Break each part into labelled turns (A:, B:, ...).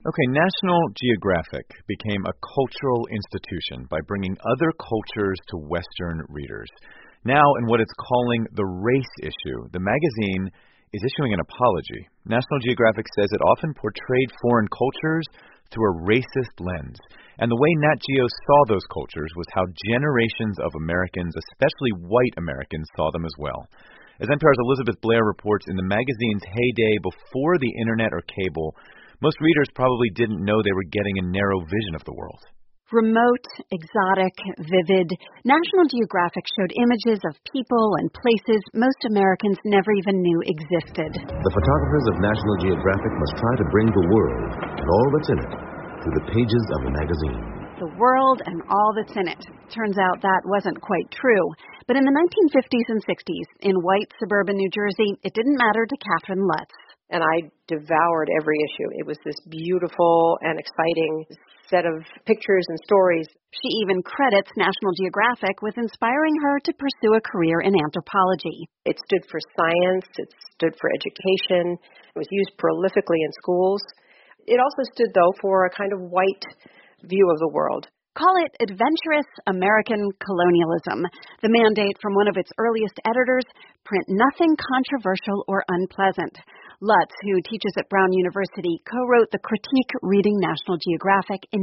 A: Okay, National Geographic became a cultural institution by bringing other cultures to Western readers. Now, in what it's calling the race issue, the magazine is issuing an apology. National Geographic says it often portrayed foreign cultures through a racist lens. And the way Nat Geo saw those cultures was how generations of Americans, especially white Americans, saw them as well. As NPR's Elizabeth Blair reports, in the magazine's heyday before the internet or cable, most readers probably didn't know they were getting a narrow vision of the world.
B: Remote, exotic, vivid, National Geographic showed images of people and places most Americans never even knew existed.
C: The photographers of National Geographic must try to bring the world and all that's in it to the pages of a magazine.
B: The world and all that's in it. Turns out that wasn't quite true. But in the 1950s and 60s, in white suburban New Jersey, it didn't matter to Catherine Lutz.
D: And I devoured every issue. It was this beautiful and exciting set of pictures and stories.
B: She even credits National Geographic with inspiring her to pursue a career in anthropology.
D: It stood for science. It stood for education. It was used prolifically in schools. It also stood, though, for a kind of white view of the world.
B: Call it adventurous American colonialism. The mandate from one of its earliest editors, print nothing controversial or unpleasant. Lutz, who teaches at Brown University, co-wrote the Critique Reading National Geographic in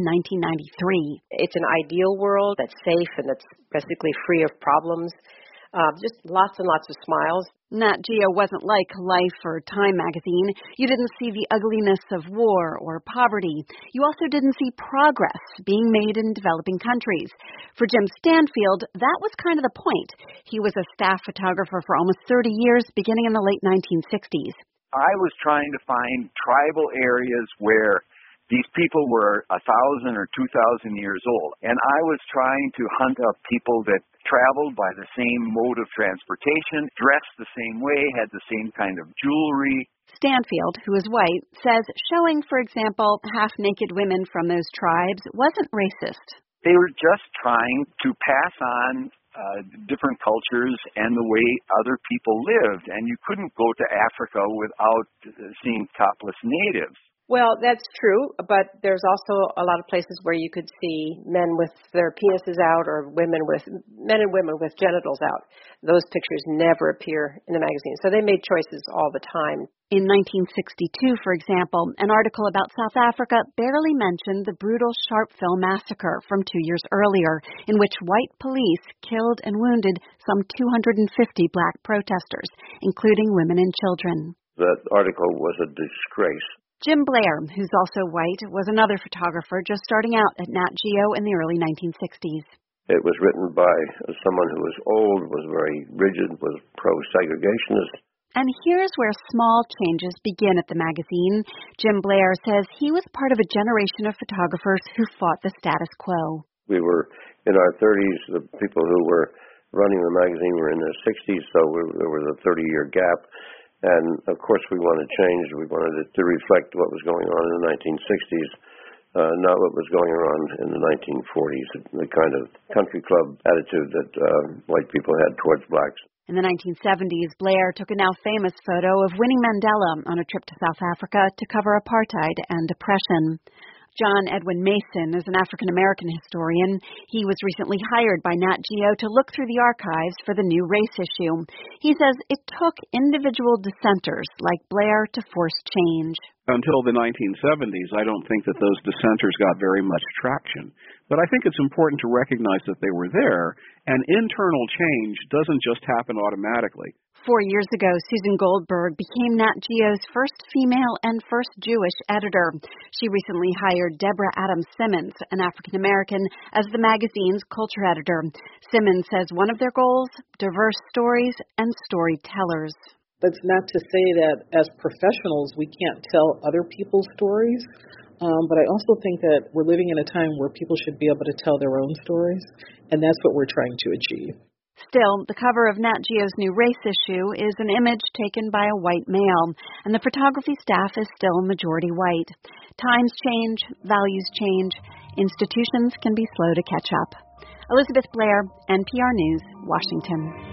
B: 1993.
D: It's an ideal world that's safe and that's basically free of problems. Just lots and lots of smiles.
B: Nat Geo wasn't like Life or Time magazine. You didn't see the ugliness of war or poverty. You also didn't see progress being made in developing countries. For Jim Stanfield, that was kind of the point. He was a staff photographer for almost 30 years, beginning in the late 1960s.
E: I was trying to find tribal areas where these people were 1,000 or 2,000 years old. And I was trying to hunt up people that traveled by the same mode of transportation, dressed the same way, had the same kind of jewelry.
B: Stanfield, who is white, says showing, for example, half-naked women from those tribes wasn't racist.
E: They were just trying to pass on different cultures and the way other people lived. And you couldn't go to Africa without seeing topless natives.
D: Well, that's true, but there's also a lot of places where you could see men with their penises out or men and women with genitals out. Those pictures never appear in the magazine, so they made choices all the time.
B: In 1962, for example, an article about South Africa barely mentioned the brutal Sharpeville massacre from 2 years earlier, in which white police killed and wounded some 250 black protesters, including women and children.
F: That article was a disgrace.
B: Jim Blair, who's also white, was another photographer just starting out at Nat Geo in the early 1960s.
F: It was written by someone who was old, was very rigid, was pro-segregationist.
B: And here's where small changes begin at the magazine. Jim Blair says he was part of a generation of photographers who fought the status quo.
F: We were in our 30s. The people who were running the magazine were in their 60s, so there was a 30-year gap. And, of course, we wanted change. We wanted it to reflect what was going on in the 1960s, not what was going on in the 1940s, the kind of country club attitude that white people had towards blacks.
B: In the 1970s, Blair took a now famous photo of Winnie Mandela on a trip to South Africa to cover apartheid and oppression. John Edwin Mason is an African-American historian. He was recently hired by Nat Geo to look through the archives for the new race issue. He says it took individual dissenters like Blair to force change.
G: Until the 1970s, I don't think that those dissenters got very much traction. But I think it's important to recognize that they were there, and internal change doesn't just happen automatically.
B: 4 years ago, Susan Goldberg became Nat Geo's first female and first Jewish editor. She recently hired Deborah Adams Simmons, an African-American, as the magazine's culture editor. Simmons says one of their goals, diverse stories and storytellers.
H: That's not to say that as professionals we can't tell other people's stories, but I also think that we're living in a time where people should be able to tell their own stories, and that's what we're trying to achieve.
B: Still, the cover of Nat Geo's new race issue is an image taken by a white male, and the photography staff is still majority white. Times change, values change, institutions can be slow to catch up. Elizabeth Blair, NPR News, Washington.